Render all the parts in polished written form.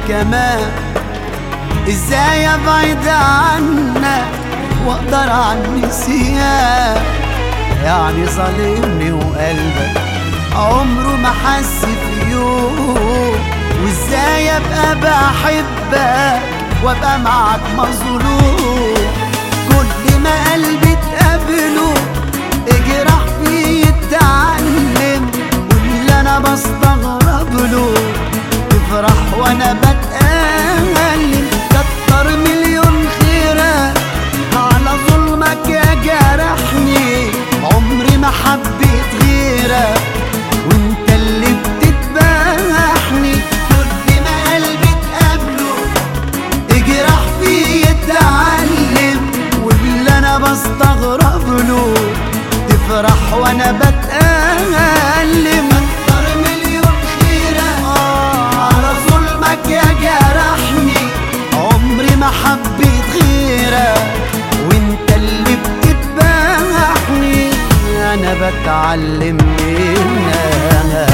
كمان. ازاي ابعد عنك واقدر عن النسيان؟ يعني ظالمني وقلبك عمره ما حس في يوم. وازاي ابقى بحبك وابقى معك مظلوم؟ كل ما قلبي تقابله اجرح فيه يتعلم، واللي انا بستغرب له تفرح وانا بتألم. كتر مليون خيرك على ظلمك يا جرحني، عمري ما حبيت غيرك وانت اللي بتتباحني. كل ما قلبي تقابله اجرح فيه يتعلم، واللي انا بستغرب له تفرح وانا بتألم. كتر مليون خيرك على ظلمك يا جرحني، عمري ما حبيت غيرك وانت اللي بتتباحني. انا بتعلم منها.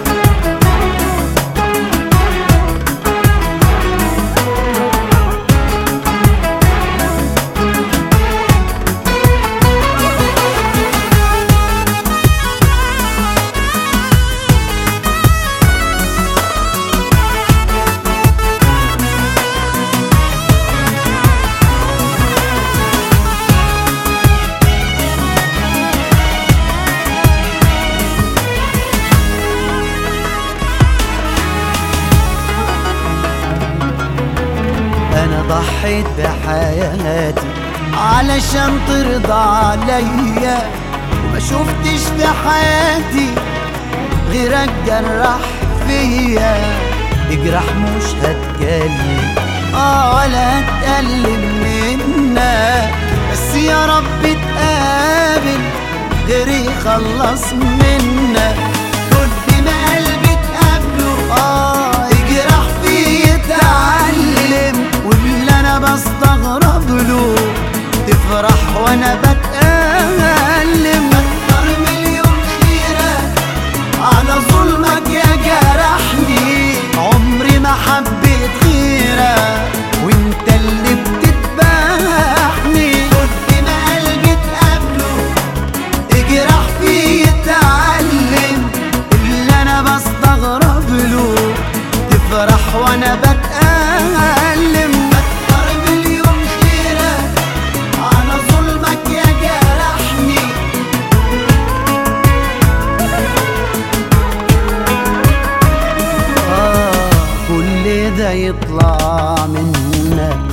أنا ضحيت بحياتي علشان ترضى عليا، وما شفتش في حياتي غيرك جرح فيا. اجرح مش هتكلم ولا هتقلل منك، بس يا رب تقابل غيري يخلص منك. كل ما قلبي تقابله يجرح فيه يتعلم، واللي انا بستغرب له تفرح وانا بتألم. كتر مليون خيرك على ظلمك يا جرحني، عمري ما حبيت غيرك وانت اللي بتتباحني. كل ما قلبي تقابله اجرح فيه يتعلم، اللي انا بستغرب له تفرح وانا بتألم. كتر مليون خيرك على ظلمك يا جرحني. كل ده يطلع منك